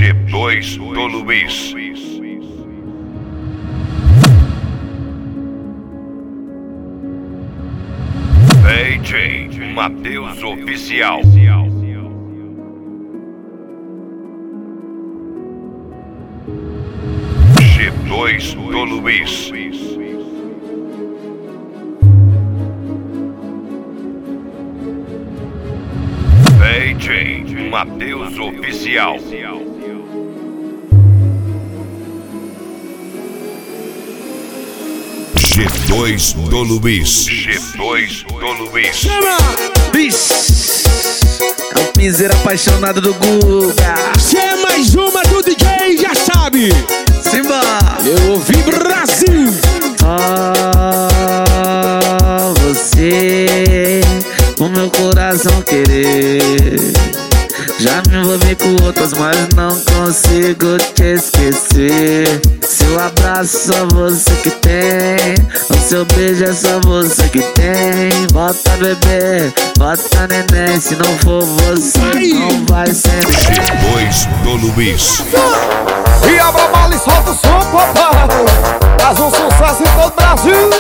G2 do Luiz. DJ Matheus Oficial. G2 do Luiz. DJ Matheus Oficial. G2 do Luiz. G2 do Luiz. Chama! Bicho, é um piseiro apaixonado do Guga. Se é mais uma do DJ, já sabe. Simba! Eu ouvi Brasil. Você, o meu coração querer. Já me envolvi com outras, mas não consigo te esquecer. Seu abraço só você que tem, o seu beijo é só você que tem. Bota bebê, bota neném, se não for você, não vai ser ninguém. G2 do Luiz. E abra a bala e solta o som, papai. Faz um sucesso em todo o Brasil.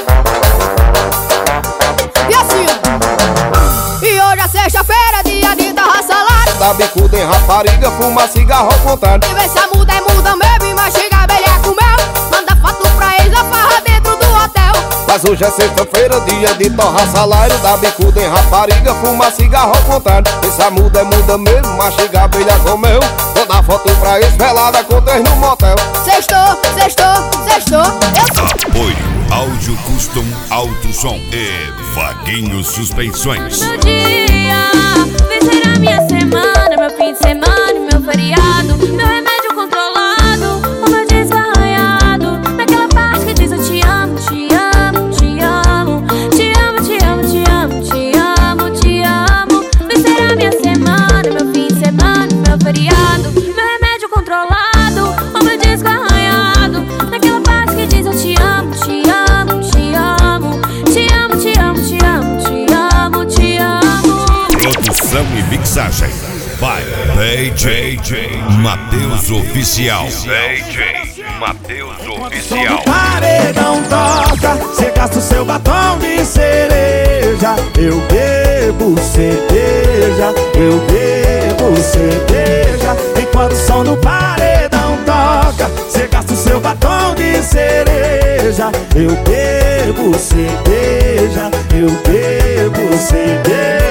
E assim, e hoje é sexta-feira, dia de torrar salário. Dá bicuda em rapariga, fuma cigarro ao contrário. E vê se a muda é muda mesmo, e mastiga abelha com mel. Manda foto pra eles, a farra dentro do hotel. Mas hoje é sexta-feira, dia de torrar salário. Dá bicuda em rapariga, fuma cigarro ao contrário. Essa muda é muda mesmo, mastiga abelha com mel. Vou dar foto pra eles, velada com três no motel. Sextou, sextou, sextou. Apoio Áudio Custom Alto Som e Vaguinho Suspensões. Meu dia, vencer a minha semana, meu fim de semana, meu feriado, meu remédio controlado, o meu desarranhado, naquela parte que diz eu te amo, te amo, te amo, te amo, te amo, te amo, te amo, te amo. Vencer a minha semana, meu fim de semana, meu feriado, meu remédio controlado, o meu desarranhado, naquela parte que diz eu te amo, te amo, te amo, te amo, te amo, te amo, te amo, te amo. Produção e mixagem by DJ Matheus Oficial. DJ Matheus Oficial. Paredão toca, cê gasta o seu batom de cereja. Eu bebo cerveja, eu bebo cerveja. Enquanto o som do paredão toca, cê gasta o seu batom de cereja. Eu bebo cerveja, eu bebo cerveja.